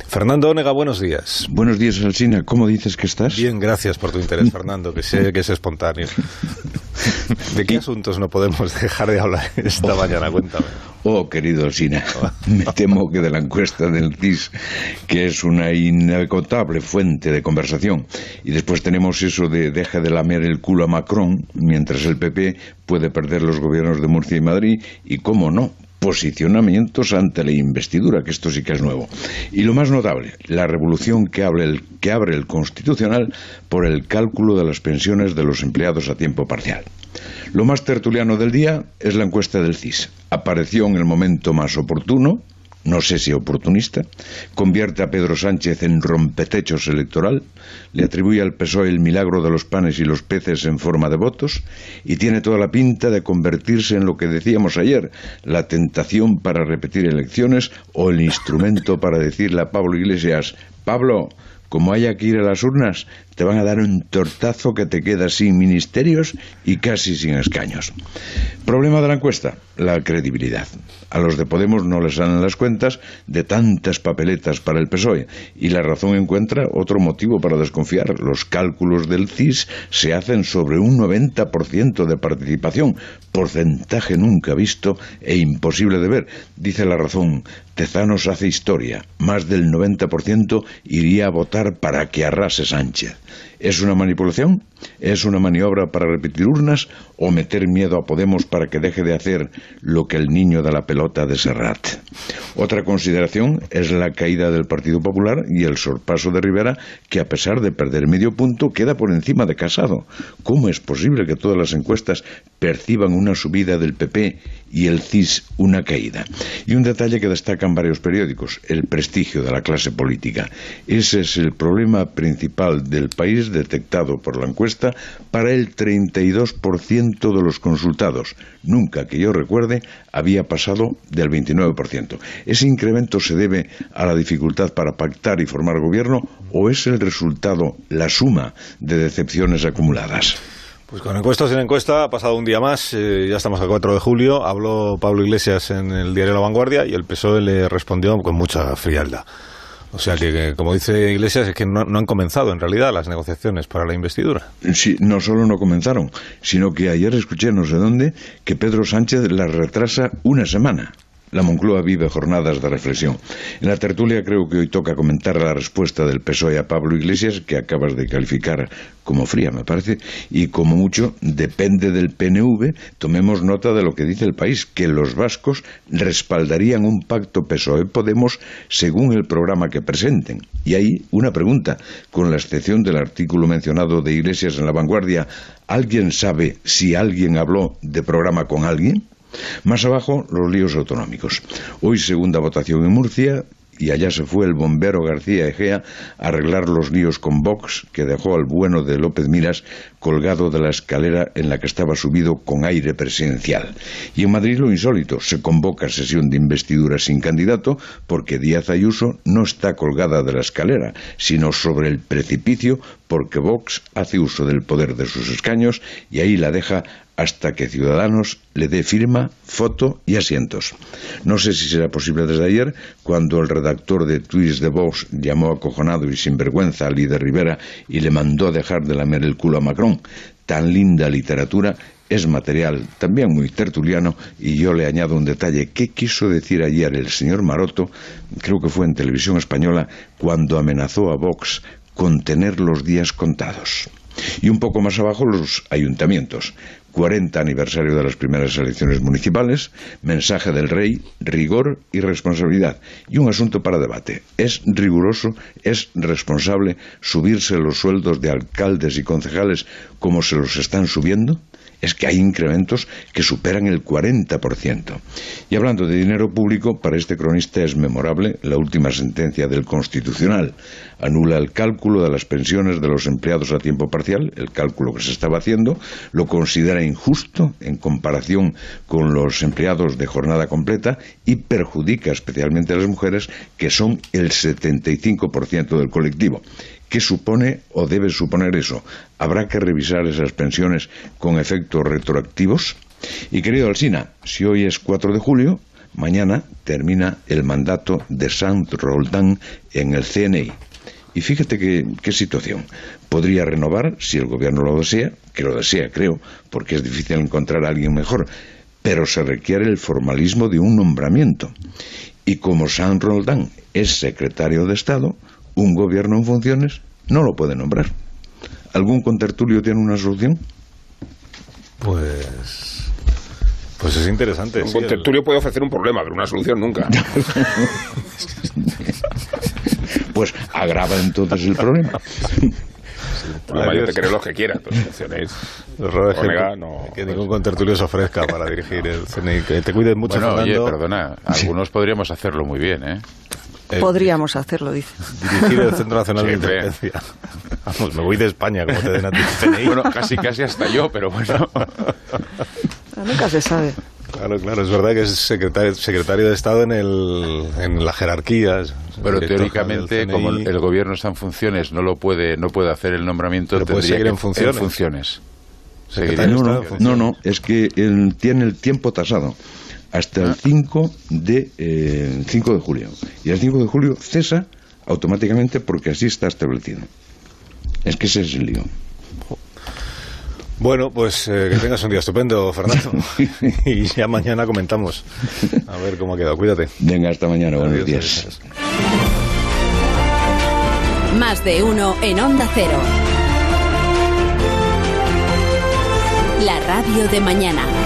Fernando Onega, buenos días. Buenos días, Alsina. ¿Cómo dices que estás? Bien, gracias por tu interés, Fernando, que sé que es espontáneo. ¿De qué asuntos no podemos dejar de hablar esta mañana? Cuéntame. Querido Alsina, me temo que de la encuesta del CIS, que es una inagotable fuente de conversación, y después tenemos eso de deja de lamer el culo a Macron, mientras el PP puede perder los gobiernos de Murcia y Madrid, y cómo no, posicionamientos ante la investidura, que esto sí que es nuevo. Y lo más notable, la revolución que abre el Constitucional por el cálculo de las pensiones de los empleados a tiempo parcial. Lo más tertuliano del día es la encuesta del CIS. Apareció en el momento más oportuno, no sé si oportunista, convierte a Pedro Sánchez en rompetechos electoral, le atribuye al PSOE el milagro de los panes y los peces en forma de votos, y tiene toda la pinta de convertirse en lo que decíamos ayer, la tentación para repetir elecciones o el instrumento para decirle a Pablo Iglesias: Pablo, como haya que ir a las urnas, te van a dar un tortazo que te quedas sin ministerios y casi sin escaños. Problema de la encuesta, la credibilidad. A los de Podemos no les salen las cuentas de tantas papeletas para el PSOE, y la razón encuentra otro motivo para desconfiar. Los cálculos del CIS se hacen sobre un 90% de participación, porcentaje nunca visto e imposible de ver. Dice la razón: Tezanos hace historia, más del 90% iría a votar para que arrase Sánchez. ¿Es una manipulación? ¿Es una maniobra para repetir urnas? ¿O meter miedo a Podemos para que deje de hacer lo que el niño de la pelota de Serrat? Otra consideración es la caída del Partido Popular y el sorpaso de Rivera, que a pesar de perder medio punto queda por encima de Casado. ¿Cómo es posible que todas las encuestas perciban una subida del PP y el CIS una caída? Y un detalle que destacan varios periódicos: el prestigio de la clase política. Ese es el problema principal del país, detectado por la encuesta para el 32% de los consultados. Nunca, que yo recuerde, había pasado del 29%. ¿Ese incremento se debe a la dificultad para pactar y formar gobierno, o es el resultado, la suma de decepciones acumuladas? Pues con encuesta o sin encuesta, ha pasado un día más, ya estamos a 4 de julio, habló Pablo Iglesias en el diario La Vanguardia y el PSOE le respondió con mucha frialdad. O sea que, como dice Iglesias, es que no han comenzado en realidad las negociaciones para la investidura. Sí, no solo no comenzaron, sino que ayer escuché no sé dónde que Pedro Sánchez las retrasa una semana. La Moncloa vive jornadas de reflexión. En la tertulia creo que hoy toca comentar la respuesta del PSOE a Pablo Iglesias, que acabas de calificar como fría, me parece, y como mucho depende del PNV. Tomemos nota de lo que dice El País, que los vascos respaldarían un pacto PSOE-Podemos según el programa que presenten. Y ahí una pregunta, con la excepción del artículo mencionado de Iglesias en La Vanguardia: ¿alguien sabe si alguien habló de programa con alguien? Más abajo, los líos autonómicos. Hoy segunda votación en Murcia, y allá se fue el bombero García Egea a arreglar los líos con Vox, que dejó al bueno de López Miras colgado de la escalera en la que estaba subido con aire presidencial. Y en Madrid lo insólito: se convoca sesión de investidura sin candidato porque Díaz Ayuso no está colgada de la escalera, sino sobre el precipicio, porque Vox hace uso del poder de sus escaños y ahí la deja hasta que Ciudadanos le dé firma, foto y asientos. No sé si será posible desde ayer, cuando el redactor de tuits de Vox llamó acojonado y sinvergüenza a líder Rivera y le mandó dejar de lamer el culo a Macron. Tan linda literatura es material también muy tertuliano, y yo le añado un detalle. ¿Qué quiso decir ayer el señor Maroto, creo que fue en Televisión Española, cuando amenazó a Vox con tener los días contados? Y un poco más abajo, los ayuntamientos. 40 aniversario de las primeras elecciones municipales, mensaje del rey: rigor y responsabilidad. Y un asunto para debate: ¿es riguroso, es responsable subirse los sueldos de alcaldes y concejales como se los están subiendo? Es que hay incrementos que superan el 40%. Y hablando de dinero público, para este cronista es memorable la última sentencia del Constitucional. Anula el cálculo de las pensiones de los empleados a tiempo parcial, el cálculo que se estaba haciendo, lo considera injusto en comparación con los empleados de jornada completa y perjudica especialmente a las mujeres, que son el 75% del colectivo. ¿Qué supone o debe suponer eso? ¿Habrá que revisar esas pensiones con efectos retroactivos? Y querido Alsina, si hoy es 4 de julio, Mañana termina el mandato de Saint-Roldán en el CNI. Y fíjate qué situación. Podría renovar, si el gobierno lo desea, que lo desea, creo, porque es difícil encontrar a alguien mejor, pero se requiere el formalismo de un nombramiento. Y como Saint-Roldán es secretario de Estado, un gobierno en funciones no lo puede nombrar. ¿Algún contertulio tiene una solución? Pues es interesante. Un contertulio puede ofrecer un problema, pero una solución nunca. Pues agrava entonces el problema. Yo te creo los que quieras, pero funciones. Que ningún contertulio se ofrezca para dirigir el CNI. Que te cuides mucho, bueno, Fernando. Oye, perdona, algunos podríamos hacerlo muy bien, ¿eh? Podríamos hacerlo, dice. Dirigir el Centro Nacional de Inteligencia. Vamos, me voy de España, como te den a ti CNI. Bueno, casi hasta yo, pero bueno. Nunca se sabe. Claro, es verdad que es secretario de Estado en las jerarquías. Pero teóricamente, como el gobierno está en funciones, no puede hacer el nombramiento. Pero puede seguir en funciones. No, es que él tiene el tiempo tasado hasta el 5 de julio. Y el 5 de julio cesa automáticamente porque así está establecido. Es que ese es el lío. Bueno, pues que tengas un día estupendo, Fernando. Y ya mañana comentamos. A ver cómo ha quedado. Cuídate. Venga, hasta mañana. Buenos días. Adiós. Más de uno en Onda Cero. La radio de mañana.